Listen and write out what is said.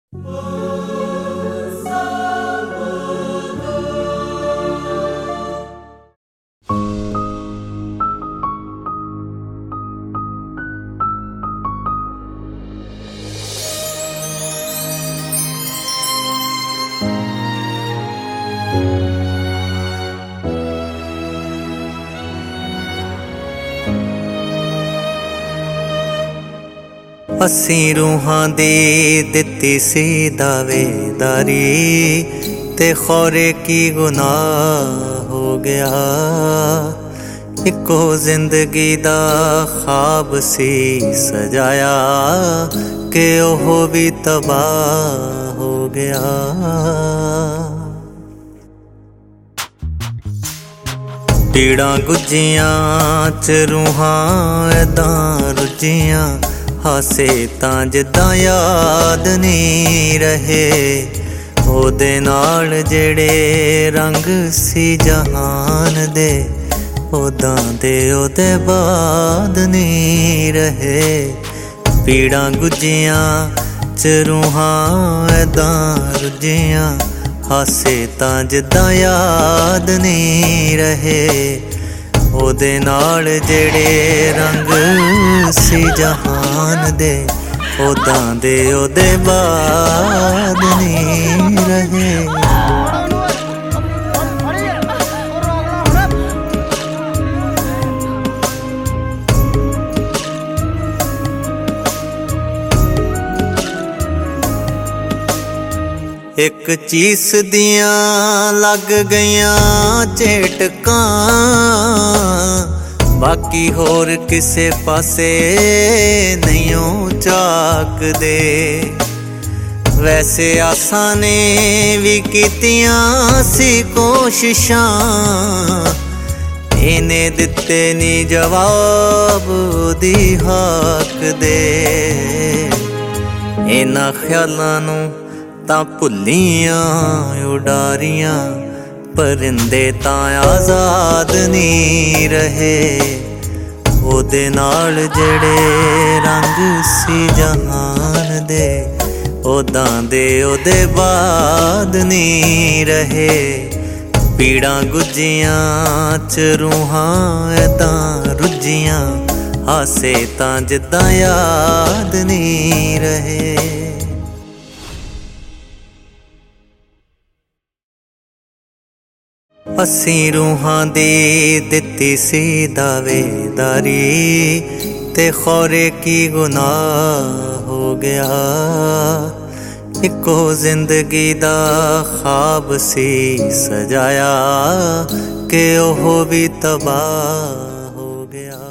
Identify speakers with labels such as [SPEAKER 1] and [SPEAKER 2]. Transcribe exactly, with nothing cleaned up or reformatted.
[SPEAKER 1] ਅਸੀਂ ਰੂਹਾਂ ਦੀ ਦਿੱਤੀ ਸੀ ਦਾਵੇਦਾਰੀ ਤੇ ਖੌਰੇ ਕੀ ਗੁਨਾਹ ਹੋ ਗਿਆ। ਇੱਕੋ ਜ਼ਿੰਦਗੀ ਦਾ ਖ਼ਾਬ ਸੀ ਸਜਾਇਆ ਕਿ ਉਹ ਵੀ ਤਬਾਹ ਹੋ ਗਿਆ। ਪੀੜਾਂ ਗੁੱਝੀਆਂ ਚ ਰੂਹਾਂ ਐਦਾਂ ਰੁੱਝੀਆਂ, ਹਾਸੇ ਤਾਂ ਜਿੱਦਾਂ ਯਾਦ ਨਹੀਂ ਰਹੇ। ਉਹਦੇ ਨਾਲ ਜਿਹੜੇ ਰੰਗ ਸੀ ਜਹਾਨ ਦੇ, ਉਦਾਂ ਦੇ ਉਹਦੇ ਬਾਅਦ ਨਹੀਂ ਰਹੇ। ਪੀੜਾਂ ਗੁੱਝੀਆਂ ਚ ਰੂਹਾਂ ਐਦਾਂ ਰੁੱਝੀਆਂ, ਹਾਸੇ ਤਾਂ ਜਿੱਦਾਂ ਯਾਦ ਨਹੀਂ ਰਹੇ। ਉਹਦੇ ਨਾਲ ਜਿਹੜੇ ਰੰਗ ਸੀ ਜਹਾਨ ਦੇ, ਉਦਾਂ ਦੇ ਉਹਦੇ ਬਾਅਦ ਨਹੀਂ ਰਹੇ। ਇੱਕ ਚੀਸ ਦੀਆਂ ਲੱਗ ਗਈਆਂ ਝੇਟਕਾਂ, ਬਾਕੀ ਹੋਰ ਕਿਸੇ ਪਾਸੇ ਨਹੀਂ ਓ ਝਾਕਦੇ। ਵੈਸੇ ਆਸਾਂ ਨੇ ਵੀ ਕੀਤੀਆਂ ਸੀ ਕੋਸ਼ਿਸ਼ਾਂ, ਇਹਨੇ ਦਿੱਤੇ ਨੀ ਜਵਾਬ ਉਹਦੀ ਹੱਕ ਦੇ। ਇਹਨਾਂ ਖਿਆਲਾਂ ਨੂੰ ਤਾਂ ਭੁੱਲੀਆਂ ਉਡਾਰੀਆਂ, ਪਰਿੰਦੇ ਤਾਂ ਆਜ਼ਾਦ ਨਹੀਂ ਰਹੇ। ਉਹਦੇ ਨਾਲ ਜਿਹੜੇ ਰੰਗ ਸੀ ਜਹਾਨ ਦੇ, ਉਦਾਂ ਦੇ ਉਹਦੇ ਬਾਅਦ ਨਹੀਂ ਰਹੇ। ਪੀੜਾਂ ਗੁੱਝੀਆਂ ਚ ਰੂਹਾਂ ਐਦਾਂ ਰੁੱਝੀਆਂ, ਹਾਸੇ ਤਾਂ ਜਿੱਦਾਂ ਯਾਦ ਨਹੀਂ ਰਹੇ। ਅਸੀਂ ਰੂਹਾਂ ਦੀ ਦਿੱਤੀ ਸੀ ਦਾਵੇਦਾਰੀ ਤੇ ਖੌਰੇ ਕੀ ਗੁਨਾਹ ਹੋ ਗਿਆ। ਇੱਕੋ ਜ਼ਿੰਦਗੀ ਦਾ ਖ਼ਾਬ ਸੀ ਸਜਾਇਆ ਕਿ ਉਹ ਵੀ ਤਬਾਹ ਹੋ ਗਿਆ।